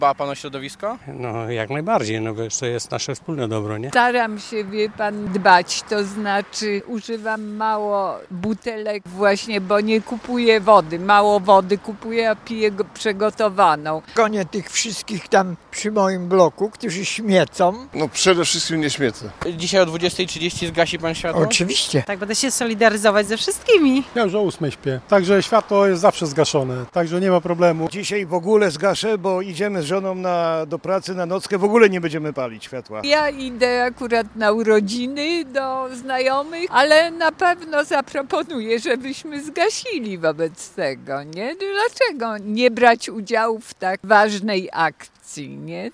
Dba pan o środowisko? No jak najbardziej, no bo to jest nasze wspólne dobro, nie? Staram się, wie pan, dbać, to znaczy używam mało butelek właśnie, bo nie kupuję wody. Mało wody kupuję, a piję przegotowaną. Gonię tych wszystkich tam przy moim bloku, którzy śmiecą. No przede wszystkim nie śmiecę. Dzisiaj o 20:30 zgasi pan światło? Oczywiście. Tak, będę się solidaryzować ze wszystkimi. Ja już o 8 śpię, także światło jest zawsze zgaszone, także nie ma problemu. Dzisiaj w ogóle zgaszę, bo idziemy z żoną do pracy na nockę, w ogóle nie będziemy palić światła. Ja idę akurat na urodziny do znajomych, ale na pewno zaproponuję, żebyśmy zgasili wobec tego, nie? Dlaczego nie brać udziału w tak ważnej akcji, nie?